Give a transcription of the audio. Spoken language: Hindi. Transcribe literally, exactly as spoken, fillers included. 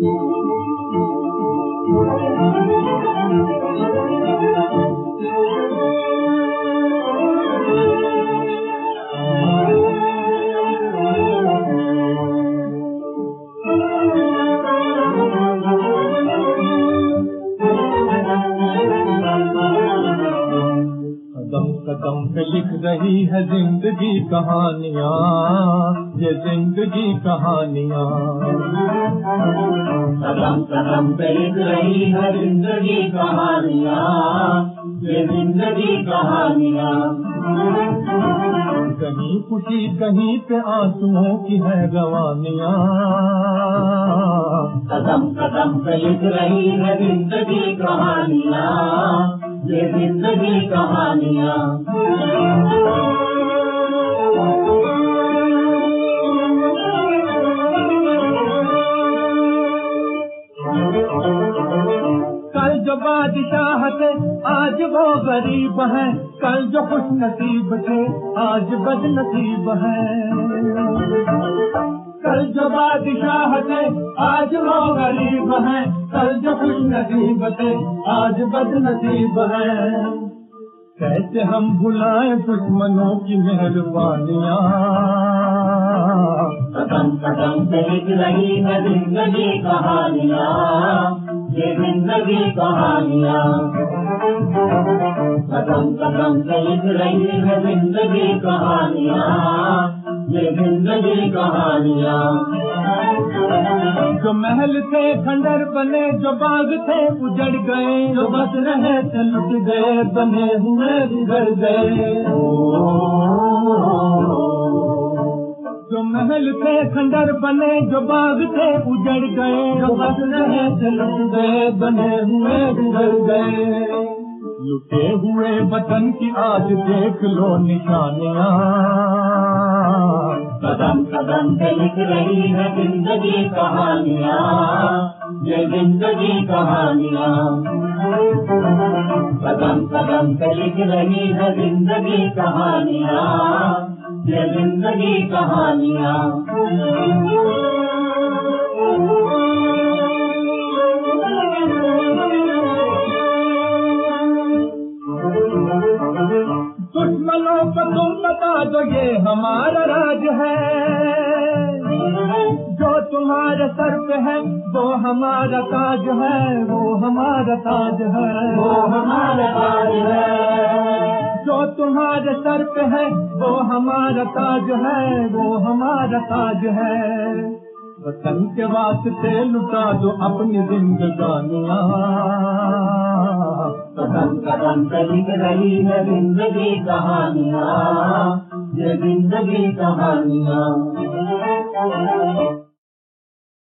कदम पे लिख रही है जिंदगी कहानियाँ, ये जिंदगी कहानियाँ। कदम कदम पे लिख रही है जिंदगी कहानियाँ, ये जिंदगी कहानियाँ। कहीं खुशी कहीं पे आंसुओं की है रवानियाँ। कदम कदम पे लिख रही है जिंदगी कहानियाँ, ये जिंदगी कहानियाँ। कल जो बादशाह थे आज वो गरीब है, कल जो खुश नसीब थे आज बदनसीब है। कल जो बादशाह थे आज वो गरीब है, कल जो खुश नसीब थे आज बदनसीब है। कैसे हम भुलाएं दुश्मनों की मेहरबानियाँ। कदम कदम पे लिख रही है जिंदगी कहानियाँ, ये जिंदगी कहानियाँ। कदम कदम पे लिख रही है जिंदगी कहानियाँ, ये जिंदगी कहानियाँ। जो महल थे खंडर बने, जो बाग थे उजड़ गए, जो बस रहे थे लुट गए, बने हुए बिगड़ गए। जो महल थे खंडर बने, जो बाग थे उजड़ गए, जो बस रहे थे लुट गए, बने हुए बिगड़ गए। लुटे हुए वतन की आज देख लो निशानियाँ। कदम कदम पे लिख रही है जिंदगी कहानियाँ, ये जिंदगी कहानियाँ। कदम कदम पे लिख रही है जिंदगी कहानियाँ, ये जिंदगी कहानियाँ। दुश्मनों को तुम बता दो ये हमारा राज है, जो तुम्हारे सर पे है वो हमारा ताज है, वो हमारा ताज है, वो हमारा ताज है। जो तुम्हारे सर पे है वो हमारा ताज है, वो हमारा ताज है। वतन के वास्ते लुटा दो अपनी जिंदगानियाँ। कदम कदम पे लिख रही है जिंदगी कहानियाँ, ये जिंदगी कहानियाँ।